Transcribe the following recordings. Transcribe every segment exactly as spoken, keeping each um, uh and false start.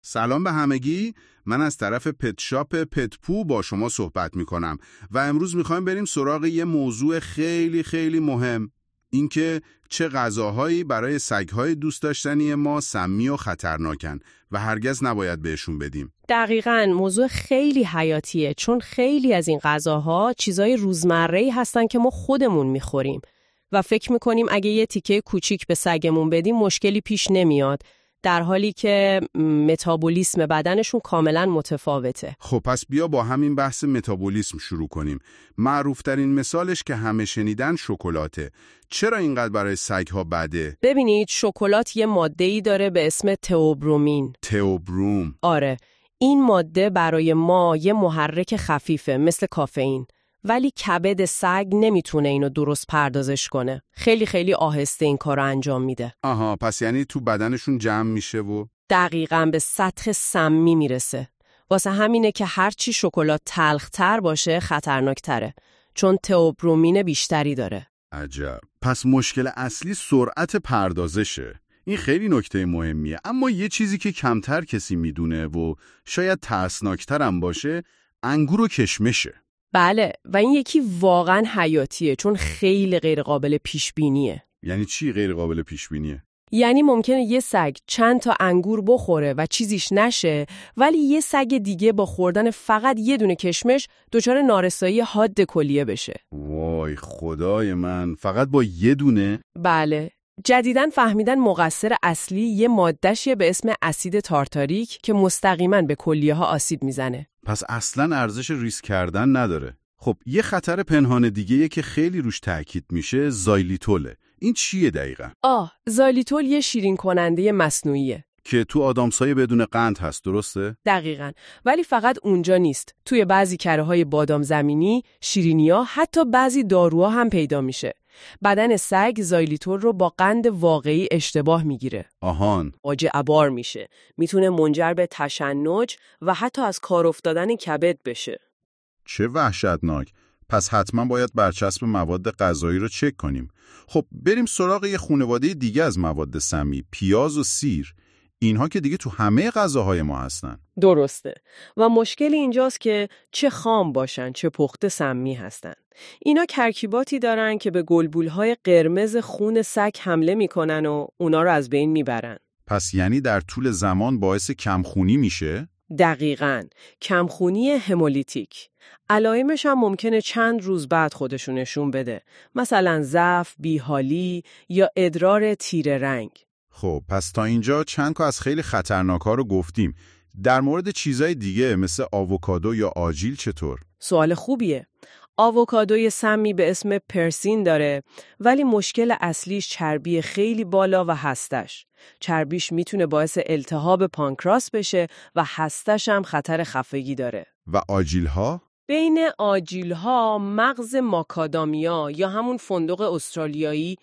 سلام به همگی. من از طرف پت شاپ پتپو با شما صحبت می کنم و امروز می خوایم بریم سراغ یه موضوع خیلی خیلی مهم، اینکه چه غذاهایی برای سگ‌های دوست داشتنی ما سمی و خطرناکن و هرگز نباید بهشون بدیم. دقیقاً موضوع خیلی حیاتیه، چون خیلی از این غذاها چیزای روزمره‌ای هستن که ما خودمون می‌خوریم و فکر می‌کنیم اگه یه تیکه کوچیک به سگمون بدیم مشکلی پیش نمیاد، در حالی که متابولیسم بدنشون کاملا متفاوته. خب پس بیا با همین بحث متابولیسم شروع کنیم. معروفترین مثالش که همه شنیدن شکلاته. چرا اینقدر برای سگ‌ها بده؟ ببینید شکلات یه ماده‌ای داره به اسم تئوبرومین. تئوبروم. آره، این ماده برای ما یه محرک خفیفه مثل کافئین، ولی کبد سگ نمیتونه اینو درست پردازش کنه. خیلی خیلی آهسته این کارو انجام میده. آها، پس یعنی تو بدنشون جمع میشه و دقیقاً به سطح سمی میرسه. واسه همینه که هرچی شکلات تلختر باشه خطرناکتره، چون تئوبرومین بیشتری داره. عجب. پس مشکل اصلی سرعت پردازشه. این خیلی نکته مهمیه، اما یه چیزی که کمتر کسی میدونه و شاید ترسناکتر هم باشه، انگور و کشمشه. بله، و این یکی واقعاً حیاتیه، چون خیلی غیر قابل پیش بینیه. یعنی چی غیر قابل پیش بینیه؟ یعنی ممکنه یه سگ چند تا انگور بخوره و چیزیش نشه، ولی یه سگ دیگه با خوردن فقط یه دونه کشمش دچار نارسایی حاد کلیه بشه. وای خدای من، فقط با یه دونه؟ بله. جدیداً فهمیدن مقصر اصلی یه ماده‌شه به اسم اسید تارتاریک که مستقیماً به کلیه ها آسیب میزنه. پس اصلاً ارزش ریسک کردن نداره. خب یه خطر پنهان دیگه که خیلی روش تاکید میشه زایلیتوله. این چیه دقیقاً؟ آه، زایلیتول یه شیرین کننده مصنوعیه که تو آدامسای بدون قند هست، درسته؟ دقیقاً. ولی فقط اونجا نیست. توی بعضی کره‌های بادام زمینی، شیرینی‌ها، حتی بعضی داروها هم پیدا میشه. بدن سگ زایلیتول رو با قند واقعی اشتباه میگیره. آهان. واجع ابار میشه. میتونه منجر به تشنج و حتی از کار افتادن کبد بشه. چه وحشتناک. پس حتما باید برچسب مواد غذایی رو چک کنیم. خب بریم سراغ یه خانواده دیگه از مواد سمی، پیاز و سیر. اینها که دیگه تو همه غذاهای ما هستن. درسته. و مشکل اینجاست که چه خام باشن چه پخته سمی هستن. اینا ترکیباتی دارن که به گلبولهای قرمز خون سگ حمله میکنن و اونا رو از بین میبرن. پس یعنی در طول زمان باعث کمخونی میشه؟ دقیقاً. کمخونی همولیتیک. علائمش هم ممکنه چند روز بعد خودشو نشون بده. مثلا ضعف، بیحالی یا ادرار تیره رنگ. خب پس تا اینجا چند تا از خیلی خطرناک‌ها رو گفتیم. در مورد چیزای دیگه مثل آووکادو یا آجیل چطور؟ سوال خوبیه. آووکادوی سمی به اسم پرسین داره، ولی مشکل اصلیش چربی خیلی بالا و هستش. چربیش میتونه باعث التهاب پانکراس بشه و هستش هم خطر خفگی داره. و آجیل‌ها؟ بین آجیل‌ها مغز ماکادامیا یا همون فندق استرالیایی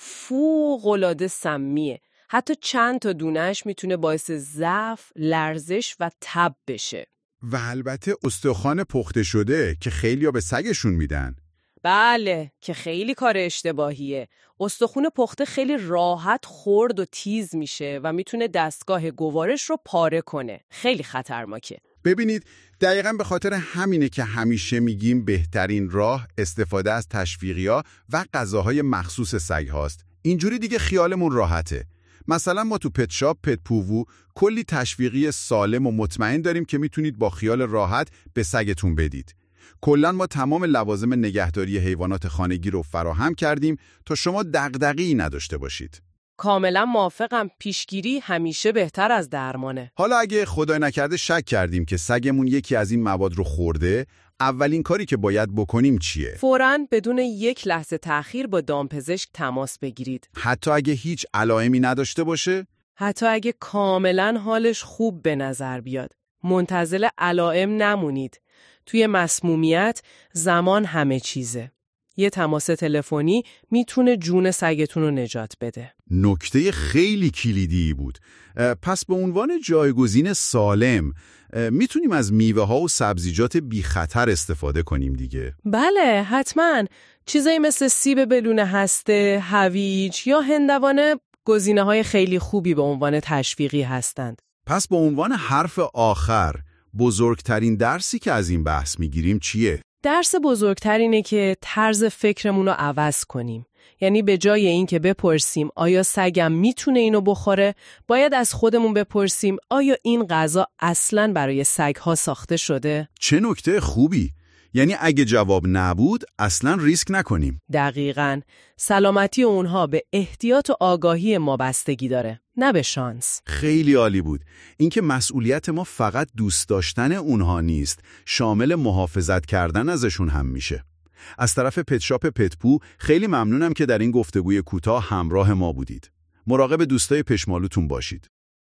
فوق‌العاده سمیه. حتی چند تا دونه‌اش میتونه باعث ضعف، لرزش و تب بشه. و البته استخوان پخته شده که خیلی‌ها به سگشون میدن. بله، که خیلی کار اشتباهیه. استخوان پخته خیلی راحت خرد و تیز میشه و میتونه دستگاه گوارش رو پاره کنه. خیلی خطرناکه. ببینید، دقیقاً به خاطر همینه که همیشه میگیم بهترین راه استفاده از تشویقی‌ها و غذاهای مخصوص سگ هاست. اینجوری دیگه خیالمون راحته. مثلا ما تو پت شاپ پتپوو کلی تشویقی سالم و مطمئن داریم که میتونید با خیال راحت به سگتون بدید. کلاً ما تمام لوازم نگهداری حیوانات خانگی رو فراهم کردیم تا شما دغدغه‌ای نداشته باشید. کاملا موافقم. پیشگیری همیشه بهتر از درمانه. حالا اگه خدای نکرده شک کردیم که سگمون یکی از این مواد رو خورده، اولین کاری که باید بکنیم چیه؟ فوراً بدون یک لحظه تأخیر با دامپزشک تماس بگیرید. حتی اگه هیچ علائمی نداشته باشه؟ حتی اگه کاملا حالش خوب به نظر بیاد. منتظر علائم نمونید. توی مسمومیت زمان همه چیزه. یه تماس تلفنی میتونه جون سگتون رو نجات بده. نکته خیلی کلیدی بود. پس به عنوان جایگزین سالم میتونیم از میوه ها و سبزیجات بی خطر استفاده کنیم دیگه؟ بله، حتما. چیزایی مثل سیب بلون هسته، هویج یا هندوانه گزینه‌های خیلی خوبی به عنوان تشویقی هستند. پس به عنوان حرف آخر، بزرگترین درسی که از این بحث میگیریم چیه؟ درس بزرگتر اینه که طرز فکرمون رو عوض کنیم. یعنی به جای این که بپرسیم آیا سگم میتونه اینو بخوره، باید از خودمون بپرسیم آیا این غذا اصلاً برای سگ‌ها ساخته شده؟ چه نکته خوبی! یعنی اگه جواب نبود اصلاً ریسک نکنیم. دقیقاً. سلامتی اونها به احتیاط و آگاهی ما بستگی داره، نه به شانس. خیلی عالی بود. اینکه مسئولیت ما فقط دوست داشتن اونها نیست، شامل محافظت کردن ازشون هم میشه. از طرف پت شاپ پتپو خیلی ممنونم که در این گفتگوی کوتاه همراه ما بودید. مراقب دوستای پشمالوتون باشید.